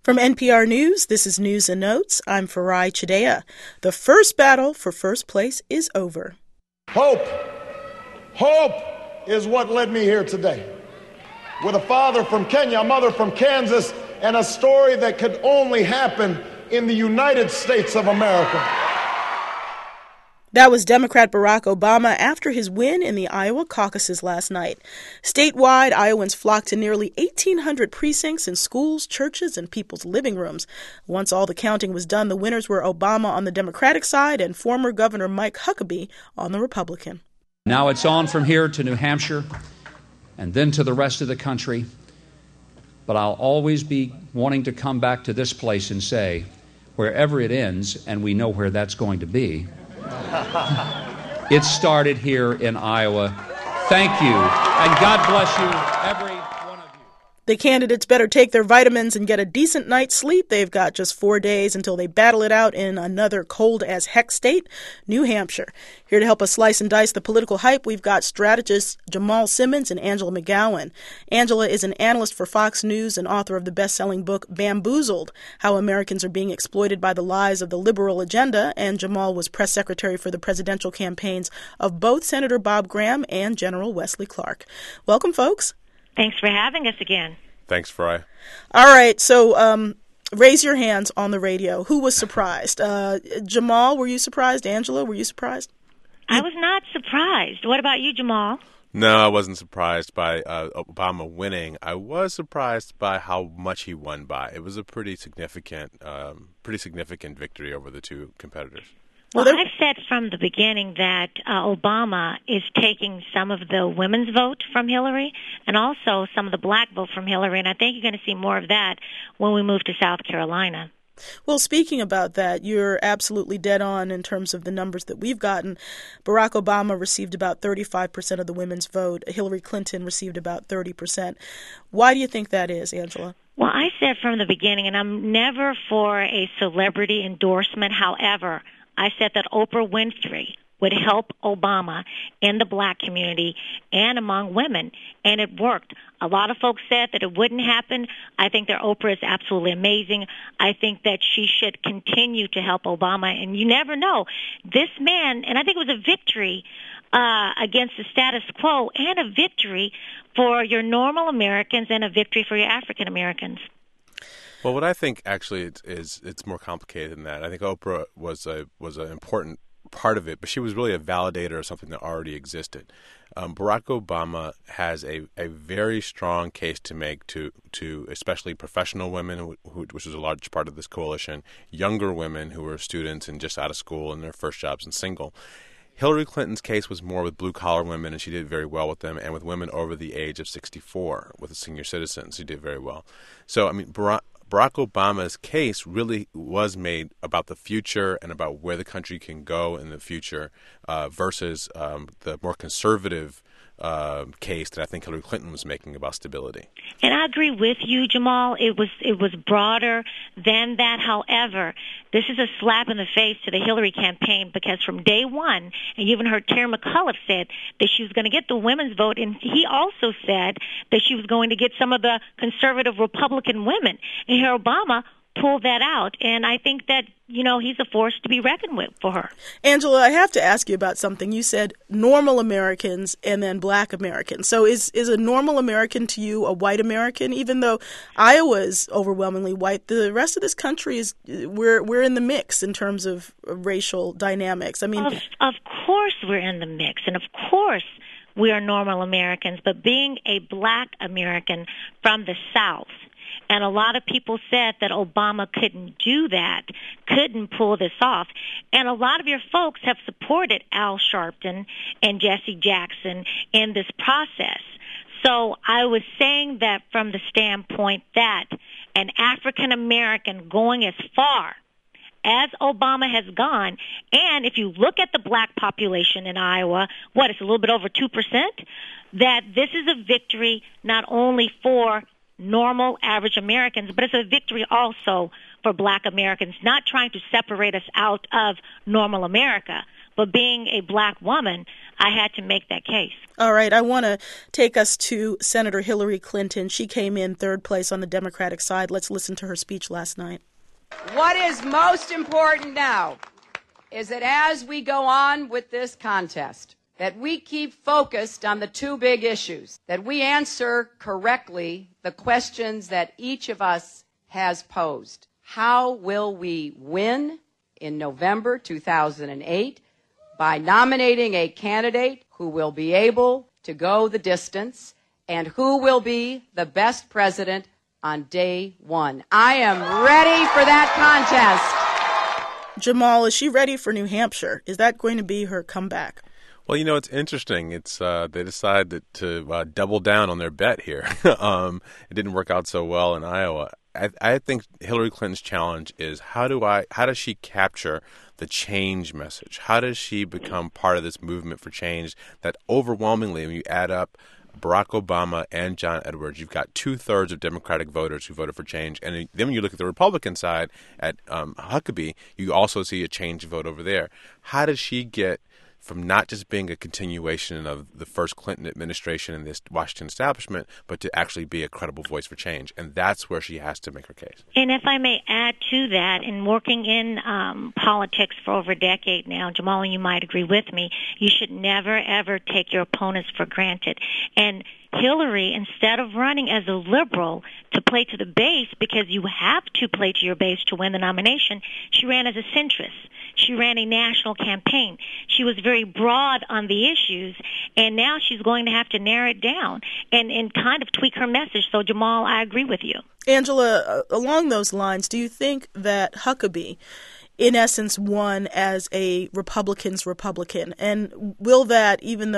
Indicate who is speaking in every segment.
Speaker 1: From NPR News, this is News and Notes. I'm Farai Chideya. The first battle for first place is over.
Speaker 2: Hope is what led me here today. With a father from Kenya, a mother from Kansas, and a story that could only happen in the United States of America.
Speaker 1: That was Democrat Barack Obama after his win in the Iowa caucuses last night. Statewide, Iowans flocked to nearly 1,800 precincts in schools, churches, and people's living rooms. Once all the counting was done, the winners were Obama on the Democratic side and former Governor Mike Huckabee on the Republican.
Speaker 3: Now it's on from here to New Hampshire and then to the rest of the country. But I'll always be wanting to come back to this place and say, wherever it ends, and we know where that's going to be, it started here in Iowa. Thank you, and God bless you, every one of you.
Speaker 1: The candidates better take their vitamins and get a decent night's sleep. They've got just 4 days until they battle it out in another cold-as-heck state, New Hampshire. Here to help us slice and dice the political hype, we've got strategists Jamal Simmons and Angela McGowan. Angela is an analyst for Fox News and author of the best-selling book Bamboozled, How Americans Are Being Exploited by the Lies of the Liberal Agenda, and Jamal was press secretary for the presidential campaigns of both Senator Bob Graham and General Wesley Clark. Welcome, folks.
Speaker 4: Thanks for having us again.
Speaker 5: Thanks, Fry.
Speaker 1: All right, so raise your hands on the radio. Who was surprised? Jamal, were you surprised? Angela, were you surprised?
Speaker 4: I was not surprised. What about you, Jamal?
Speaker 5: No, I wasn't surprised by Obama winning. I was surprised by how much he won by. It was a pretty significant victory over the two competitors.
Speaker 4: Well, I've said from the beginning that Obama is taking some of the women's vote from Hillary and also some of the black vote from Hillary, and I think you're going to see more of that when we move to South Carolina.
Speaker 1: Well, speaking about that, you're absolutely dead on in terms of the numbers that we've gotten. Barack Obama received about 35% of the women's vote. Hillary Clinton received about 30%. Why do you think that is, Angela?
Speaker 4: Well, I said from the beginning, and I'm never for a celebrity endorsement. However, I said that Oprah Winfrey would help Obama in the black community and among women, and it worked. A lot of folks said that it wouldn't happen. I think that Oprah is absolutely amazing. I think that she should continue to help Obama, and you never know. This man, and I think it was a victory against the status quo and a victory for your normal Americans and a victory for your African Americans.
Speaker 5: Well, what I think actually is it's more complicated than that. I think Oprah was an important part of it, but she was really a validator of something that already existed. Barack Obama has a very strong case to make to especially professional women, which is a large part of this coalition, younger women who were students and just out of school and their first jobs and single. Hillary Clinton's case was more with blue-collar women, and she did very well with them, and with women over the age of 64, with the senior citizens, she did very well. So, I mean, Barack Obama's case really was made about the future and about where the country can go in the future versus the more conservative case that I think Hillary Clinton was making about stability.
Speaker 4: And I agree with you, Jamal. It was broader than that. However, this is a slap in the face to the Hillary campaign because from day one, and you even heard Terry McAuliffe said that she was going to get the women's vote, and he also said that she was going to get some of the conservative Republican women. And here Obama pull that out, and I think that, he's a force to be reckoned with for her.
Speaker 1: Angela, I have to ask you about something. You said normal Americans and then black Americans. So is a normal American to you a white American? Even though Iowa is overwhelmingly white, the rest of this country is we're in the mix in terms of racial dynamics. I mean,
Speaker 4: of course we're in the mix, and of course we are normal Americans, but being a black American from the South, and a lot of people said that Obama couldn't do that, couldn't pull this off. And a lot of your folks have supported Al Sharpton and Jesse Jackson in this process. So I was saying that from the standpoint that an African American going as far as Obama has gone, and if you look at the black population in Iowa, it's a little bit over 2%, that this is a victory not only for normal, average Americans, but it's a victory also for black Americans, not trying to separate us out of normal America. But being a black woman, I had to make that case.
Speaker 1: All right, I want to take us to Senator Hillary Clinton. She came in third place on the Democratic side. Let's listen to her speech last night.
Speaker 6: What is most important now is that as we go on with this contest, that we keep focused on the two big issues, that we answer correctly the questions that each of us has posed. How will we win in November 2008 by nominating a candidate who will be able to go the distance and who will be the best president on day one? I am ready for that contest.
Speaker 1: Jamal, is she ready for New Hampshire? Is that going to be her comeback?
Speaker 5: Well, it's interesting. It's they decided to double down on their bet here. It didn't work out so well in Iowa. I think Hillary Clinton's challenge is how does she capture the change message? How does she become part of this movement for change that overwhelmingly, when you add up Barack Obama and John Edwards, you've got 2/3 of Democratic voters who voted for change. And then when you look at the Republican side at Huckabee, you also see a change vote over there. How does she get from not just being a continuation of the first Clinton administration and this Washington establishment, but to actually be a credible voice for change? And that's where she has to make her case.
Speaker 4: And if I may add to that, in working in politics for over a decade now, Jamal, you might agree with me, you should never, ever take your opponents for granted. And Hillary, instead of running as a liberal to play to the base, because you have to play to your base to win the nomination, she ran as a centrist. She ran a national campaign. She was very broad on the issues, and now she's going to have to narrow it down and kind of tweak her message. So, Jamal, I agree with you.
Speaker 1: Angela, along those lines, do you think that Huckabee, in essence, won as a Republican's Republican? And will that, even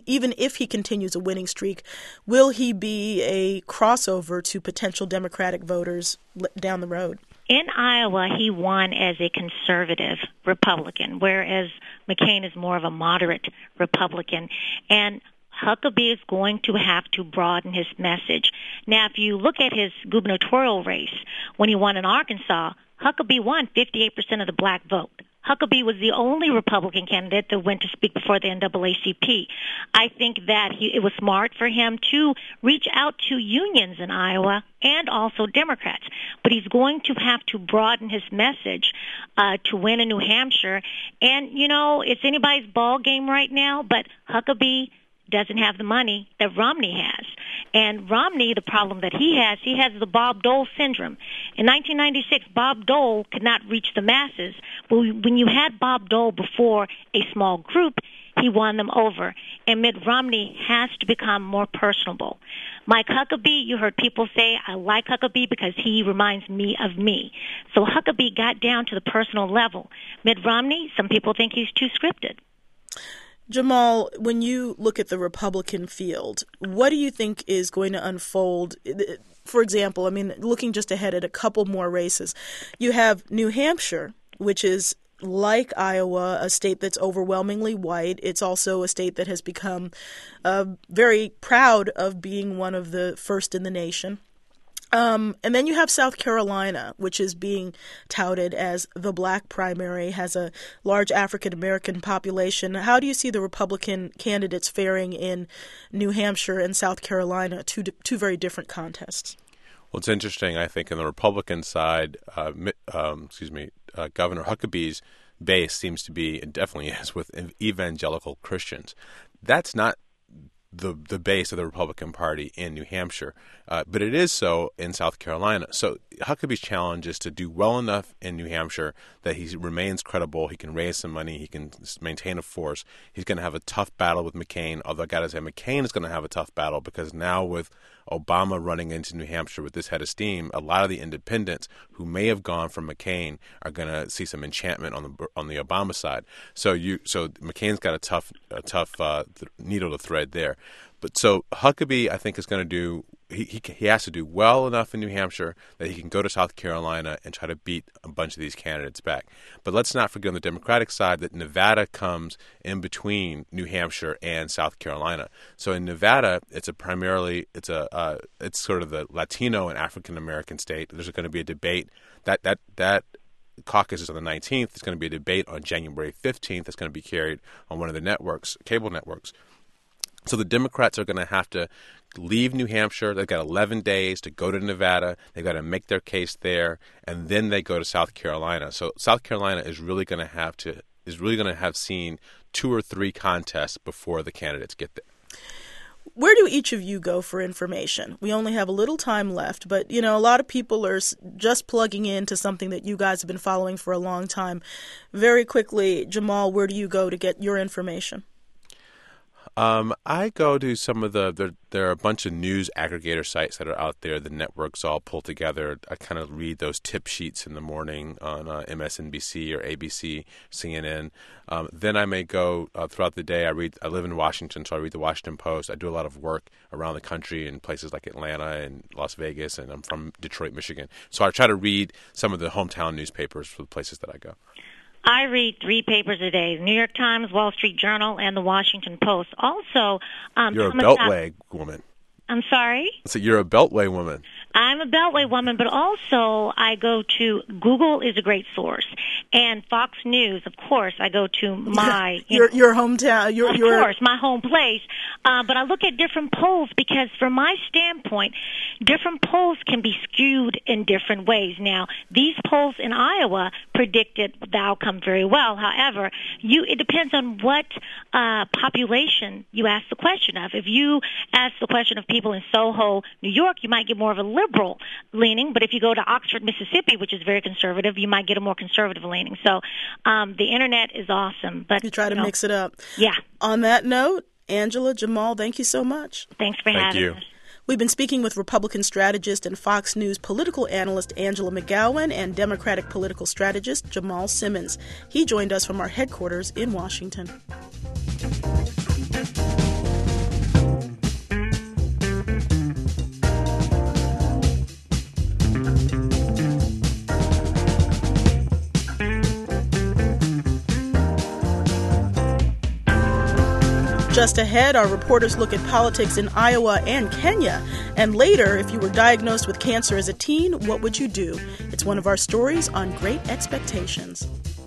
Speaker 1: if he continues a winning streak, will he be a crossover to potential Democratic voters down the road?
Speaker 4: In Iowa, he won as a conservative Republican, whereas McCain is more of a moderate Republican. And Huckabee is going to have to broaden his message. Now, if you look at his gubernatorial race, when he won in Arkansas, Huckabee won 58% of the black vote. Huckabee was the only Republican candidate that went to speak before the NAACP. I think that it was smart for him to reach out to unions in Iowa and also Democrats. But he's going to have to broaden his message to win in New Hampshire. And, it's anybody's ball game right now, but Huckabee doesn't have the money that Romney has. And Romney, the problem that he has the Bob Dole syndrome. In 1996, Bob Dole could not reach the masses, but when you had Bob Dole before a small group, he won them over. And Mitt Romney has to become more personable. Mike Huckabee, you heard people say, I like Huckabee because he reminds me of me. So Huckabee got down to the personal level. Mitt Romney, some people think he's too scripted.
Speaker 1: Jamal, when you look at the Republican field, what do you think is going to unfold? For example, looking just ahead at a couple more races, you have New Hampshire, which is like Iowa, a state that's overwhelmingly white. It's also a state that has become very proud of being one of the first in the nation. And then you have South Carolina, which is being touted as the black primary, has a large African-American population. How do you see the Republican candidates faring in New Hampshire and South Carolina, two very different contests?
Speaker 5: Well, it's interesting. I think on the Republican side, Governor Huckabee's base seems to be, and definitely is, with evangelical Christians. That's not the base of the Republican Party in New Hampshire, but it is so in South Carolina. So Huckabee's challenge is to do well enough in New Hampshire that he remains credible, he can raise some money, he can maintain a force. He's going to have a tough battle with McCain, although I got to say McCain is going to have a tough battle because now with Obama running into New Hampshire with this head of steam, a lot of the independents who may have gone from McCain are going to see some enchantment on the Obama side. So McCain's got a tough needle to thread there. But so Huckabee, I think, is going to do. He has to do well enough in New Hampshire that he can go to South Carolina and try to beat a bunch of these candidates back. But let's not forget on the Democratic side that Nevada comes in between New Hampshire and South Carolina. So in Nevada, it's sort of the Latino and African American state. There's going to be a debate that caucus is on the 19th. There's going to be a debate on January 15th that's going to be carried on one of the networks, cable networks. So the Democrats are going to have to leave New Hampshire. They've got 11 days to go to Nevada. They've got to make their case there, and then they go to South Carolina. So South Carolina is really going to have seen 2 or 3 contests before the candidates get there.
Speaker 1: Where do each of you go for information? We only have a little time left, but, a lot of people are just plugging into something that you guys have been following for a long time. Very quickly, Jamal, where do you go to get your information?
Speaker 5: I go to some of there are a bunch of news aggregator sites that are out there. The networks all pulled together. I kind of read those tip sheets in the morning on MSNBC or ABC, CNN. Then I may go throughout the day. I live in Washington, so I read the Washington Post. I do a lot of work around the country in places like Atlanta and Las Vegas, and I'm from Detroit, Michigan. So I try to read some of the hometown newspapers for the places that I go.
Speaker 4: I read 3 papers a day: the New York Times, Wall Street Journal, and the Washington Post. Also,
Speaker 5: you're a Beltway woman.
Speaker 4: I'm sorry?
Speaker 5: So you're a Beltway woman.
Speaker 4: I'm a Beltway woman, but also I go to Google is a great source, and Fox News, of course. I go to my
Speaker 1: your hometown, of
Speaker 4: course, my home place. But I look at different polls because, from my standpoint, different polls can be skewed in different ways. Now, these polls in Iowa predicted the outcome very well. However, it depends on what population you ask the question of. If you ask the question of people in Soho, New York, you might get more of a liberal leaning. But if you go to Oxford, Mississippi, which is very conservative, you might get a more conservative leaning. So the Internet is awesome. But
Speaker 1: you try to mix it up.
Speaker 4: Yeah.
Speaker 1: On that note, Angela, Jamal, thank you so much.
Speaker 4: Thanks for having us.
Speaker 1: We've been speaking with Republican strategist and Fox News political analyst Angela McGowan and Democratic political strategist Jamal Simmons. He joined us from our headquarters in Washington. Just ahead, our reporters look at politics in Iowa and Kenya. And later, if you were diagnosed with cancer as a teen, what would you do? It's one of our stories on Great Expectations.